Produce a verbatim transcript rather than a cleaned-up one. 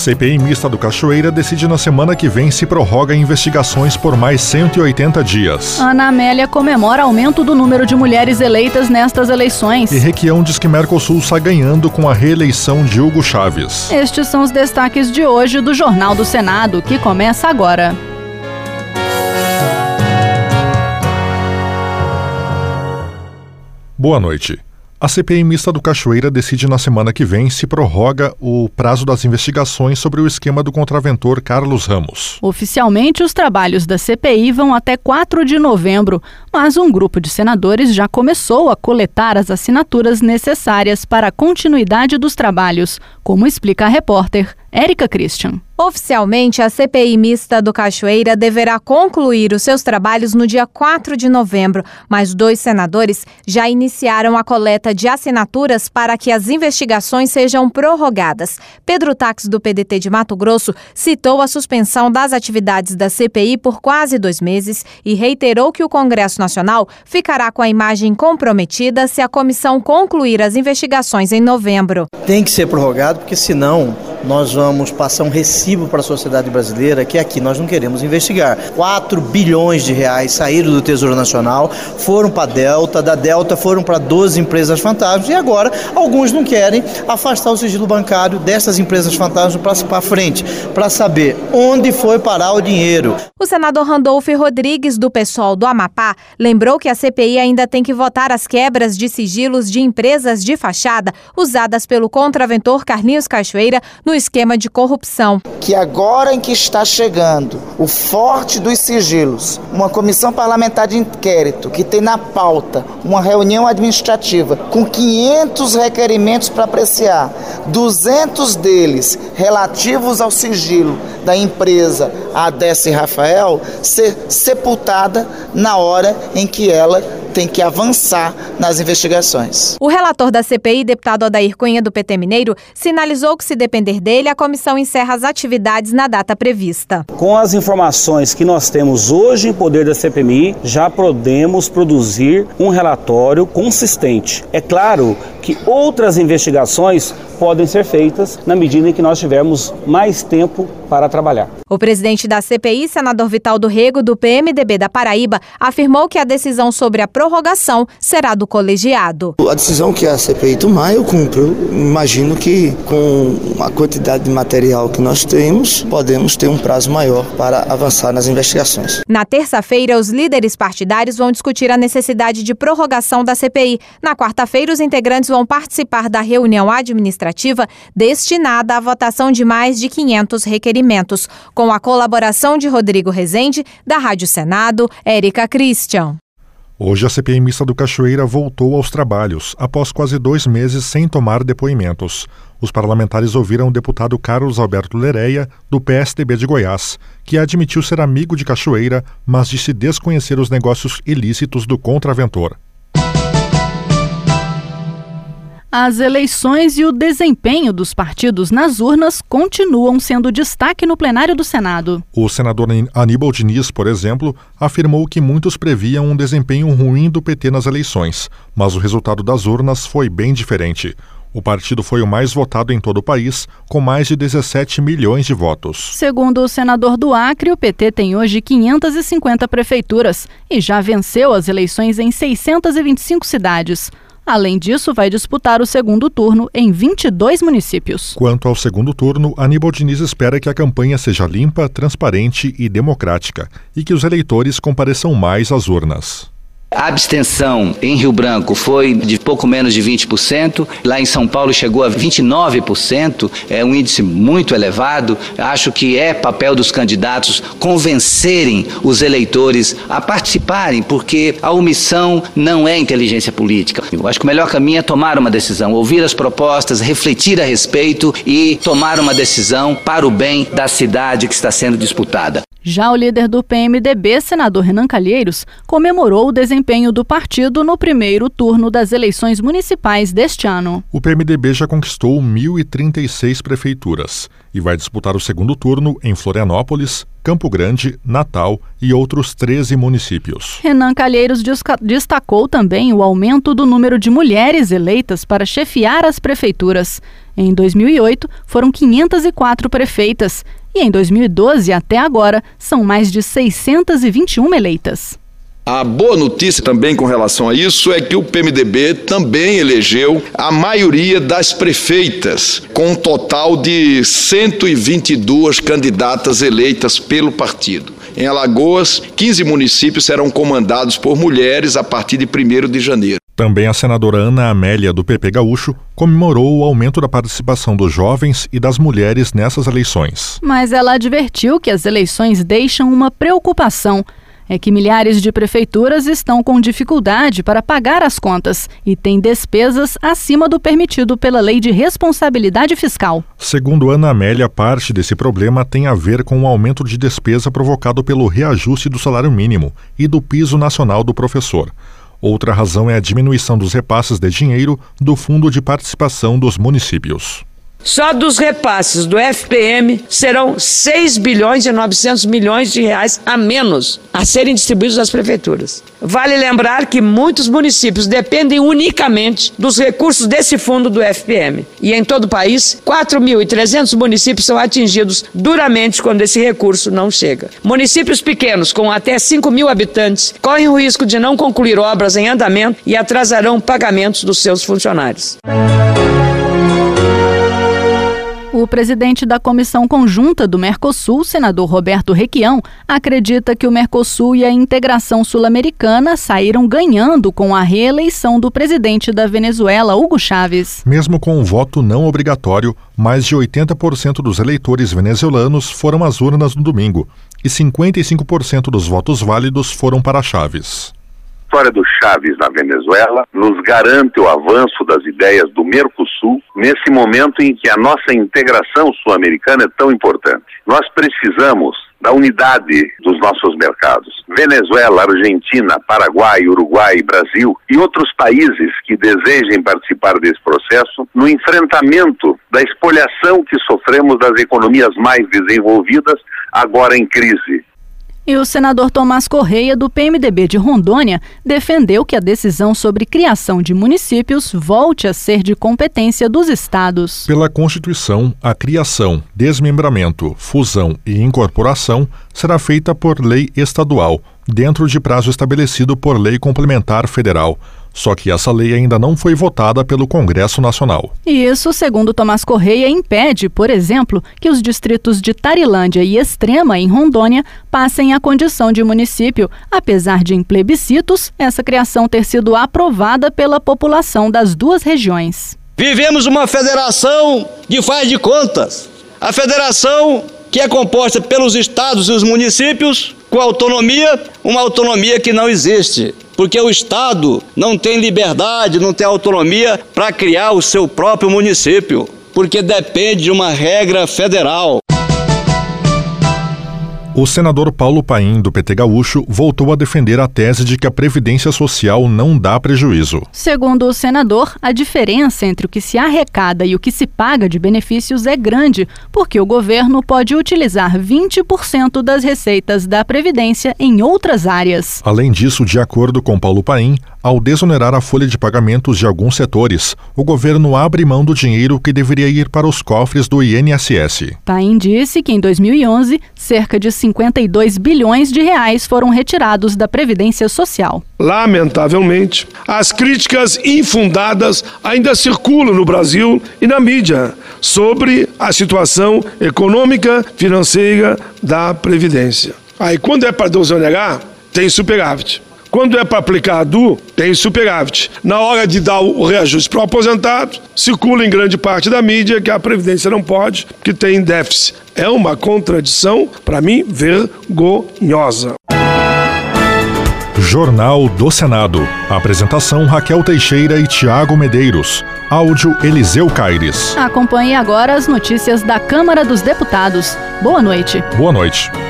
C P I mista do Cachoeira decide na semana que vem se prorroga investigações por mais cento e oitenta dias. Ana Amélia comemora aumento do número de mulheres eleitas nestas eleições. E Requião diz que Mercosul está ganhando com a reeleição de Hugo Chávez. Estes são os destaques de hoje do Jornal do Senado, que começa agora. Boa noite. A C P I mista do Cachoeira decide na semana que vem se prorroga o prazo das investigações sobre o esquema do contraventor Carlos Ramos. Oficialmente, os trabalhos da C P I vão até quatro de novembro, mas um grupo de senadores já começou a coletar as assinaturas necessárias para a continuidade dos trabalhos, como explica a repórter Érica Christian. Oficialmente, a C P I mista do Cachoeira deverá concluir os seus trabalhos no dia quatro de novembro, mas dois senadores já iniciaram a coleta de assinaturas para que as investigações sejam prorrogadas. Pedro Tax, do P D T de Mato Grosso, citou a suspensão das atividades da C P I por quase dois meses e reiterou que o Congresso Nacional ficará com a imagem comprometida se a comissão concluir as investigações em novembro. Tem que ser prorrogado, porque senão nós vamos passar um recibo para a sociedade brasileira que aqui nós não queremos investigar. quatro bilhões de reais saíram do Tesouro Nacional, foram para a Delta, da Delta foram para doze empresas fantasmas e agora alguns não querem afastar o sigilo bancário dessas empresas fantasmas para frente, para saber onde foi parar o dinheiro. O senador Randolfo Rodrigues, do PSOL do Amapá, lembrou que a C P I ainda tem que votar as quebras de sigilos de empresas de fachada usadas pelo contraventor Carlinhos Cachoeira no esquema de corrupção. Que agora em que está chegando o forte dos sigilos, uma comissão parlamentar de inquérito que tem na pauta uma reunião administrativa com quinhentos requerimentos para apreciar, duzentos deles relativos ao sigilo da empresa Adesse Rafael, ser sepultada na hora em que ela tem que avançar nas investigações. O relator da C P I, deputado Odair Cunha, do P T Mineiro, sinalizou que, se depender dele, a comissão encerra as atividades na data prevista. Com as informações que nós temos hoje em poder da C P M I, já podemos produzir um relatório consistente. É claro que outras investigações podem ser feitas na medida em que nós tivermos mais tempo para trabalhar. O presidente da C P I, senador Vital do Rego, do P M D B da Paraíba, afirmou que a decisão sobre a prorrogação será do colegiado. A decisão que a C P I tomar, eu cumpro. Eu imagino que, com a quantidade de material que nós temos, podemos ter um prazo maior para avançar nas investigações. Na terça-feira, os líderes partidários vão discutir a necessidade de prorrogação da C P I. Na quarta-feira, os integrantes vão participar da reunião administrativa destinada à votação de mais de quinhentos requerimentos, com a colaboração de Rodrigo Rezende, da Rádio Senado, Érica Christian. Hoje a C P I mista do Cachoeira voltou aos trabalhos, após quase dois meses sem tomar depoimentos. Os parlamentares ouviram o deputado Carlos Alberto Lereia, do P S D B de Goiás, que admitiu ser amigo de Cachoeira, mas disse desconhecer os negócios ilícitos do contraventor. As eleições e o desempenho dos partidos nas urnas continuam sendo destaque no plenário do Senado. O senador Aníbal Diniz, por exemplo, afirmou que muitos previam um desempenho ruim do P T nas eleições, mas o resultado das urnas foi bem diferente. O partido foi o mais votado em todo o país, com mais de dezessete milhões de votos. Segundo o senador do Acre, o P T tem hoje quinhentas e cinquenta prefeituras e já venceu as eleições em seiscentas e vinte e cinco cidades. Além disso, vai disputar o segundo turno em vinte e dois municípios. Quanto ao segundo turno, Aníbal Diniz espera que a campanha seja limpa, transparente e democrática e que os eleitores compareçam mais às urnas. A abstenção em Rio Branco foi de pouco menos de vinte por cento, lá em São Paulo chegou a vinte e nove por cento, é um índice muito elevado. Acho que é papel dos candidatos convencerem os eleitores a participarem, porque a omissão não é inteligência política. Eu acho que o melhor caminho é tomar uma decisão, ouvir as propostas, refletir a respeito e tomar uma decisão para o bem da cidade que está sendo disputada. Já o líder do P M D B, senador Renan Calheiros, comemorou o desempenho do partido no primeiro turno das eleições municipais deste ano. O P M D B já conquistou mil e trinta e seis prefeituras e vai disputar o segundo turno em Florianópolis, Campo Grande, Natal e outros treze municípios. Renan Calheiros destacou também o aumento do número de mulheres eleitas para chefiar as prefeituras. Em dois mil e oito, foram quinhentas e quatro prefeitas e em dois mil e doze, até agora, são mais de seiscentas e vinte e uma eleitas. A boa notícia também com relação a isso é que o P M D B também elegeu a maioria das prefeitas, com um total de cento e vinte e duas candidatas eleitas pelo partido. Em Alagoas, quinze municípios serão comandados por mulheres a partir de primeiro de janeiro. Também a senadora Ana Amélia, do P P Gaúcho, comemorou o aumento da participação dos jovens e das mulheres nessas eleições. Mas ela advertiu que as eleições deixam uma preocupação. É que milhares de prefeituras estão com dificuldade para pagar as contas e têm despesas acima do permitido pela Lei de Responsabilidade Fiscal. Segundo Ana Amélia, parte desse problema tem a ver com o aumento de despesa provocado pelo reajuste do salário mínimo e do piso nacional do professor. Outra razão é a diminuição dos repasses de dinheiro do Fundo de Participação dos Municípios. Só dos repasses do F P M serão seis bilhões e novecentos milhões de reais a menos a serem distribuídos às prefeituras. Vale lembrar que muitos municípios dependem unicamente dos recursos desse fundo do F P M. E em todo o país, quatro mil e trezentos municípios são atingidos duramente quando esse recurso não chega. Municípios pequenos, com até cinco mil habitantes, correm o risco de não concluir obras em andamento e atrasarão pagamentos dos seus funcionários. O presidente da Comissão Conjunta do Mercosul, senador Roberto Requião, acredita que o Mercosul e a integração sul-americana saíram ganhando com a reeleição do presidente da Venezuela, Hugo Chávez. Mesmo com um voto não obrigatório, mais de oitenta por cento dos eleitores venezuelanos foram às urnas no domingo e cinquenta e cinco por cento dos votos válidos foram para Chávez. A história do Chávez na Venezuela nos garante o avanço das ideias do Mercosul nesse momento em que a nossa integração sul-americana é tão importante. Nós precisamos da unidade dos nossos mercados. Venezuela, Argentina, Paraguai, Uruguai, Brasil e outros países que desejem participar desse processo no enfrentamento da espoliação que sofremos das economias mais desenvolvidas agora em crise. E o senador Tomás Correia, do P M D B de Rondônia, defendeu que a decisão sobre criação de municípios volte a ser de competência dos estados. Pela Constituição, a criação, desmembramento, fusão e incorporação será feita por lei estadual, dentro de prazo estabelecido por lei complementar federal. Só que essa lei ainda não foi votada pelo Congresso Nacional. E isso, segundo Tomás Correia, impede, por exemplo, que os distritos de Tarilândia e Extrema, em Rondônia, passem a condição de município, apesar de, em plebiscitos, essa criação ter sido aprovada pela população das duas regiões. Vivemos uma federação de faz de contas. A federação que é composta pelos estados e os municípios, com autonomia, uma autonomia que não existe. Porque o Estado não tem liberdade, não tem autonomia para criar o seu próprio município, porque depende de uma regra federal. O senador Paulo Paim, do P T Gaúcho, voltou a defender a tese de que a Previdência Social não dá prejuízo. Segundo o senador, a diferença entre o que se arrecada e o que se paga de benefícios é grande, porque o governo pode utilizar vinte por cento das receitas da Previdência em outras áreas. Além disso, de acordo com Paulo Paim, ao desonerar a folha de pagamentos de alguns setores, o governo abre mão do dinheiro que deveria ir para os cofres do I N S S. Paim disse que em dois mil e onze, cerca de cinquenta e dois bilhões de reais foram retirados da Previdência Social. Lamentavelmente, as críticas infundadas ainda circulam no Brasil e na mídia sobre a situação econômica, financeira da Previdência. Aí quando é para desonerar, tem superávit. Quando é para aplicar a D U, tem superávit. Na hora de dar o reajuste para o aposentado, circula em grande parte da mídia que a Previdência não pode, que tem déficit. É uma contradição, para mim, vergonhosa. Jornal do Senado. Apresentação Raquel Teixeira e Tiago Medeiros. Áudio Eliseu Caires. Acompanhe agora as notícias da Câmara dos Deputados. Boa noite. Boa noite.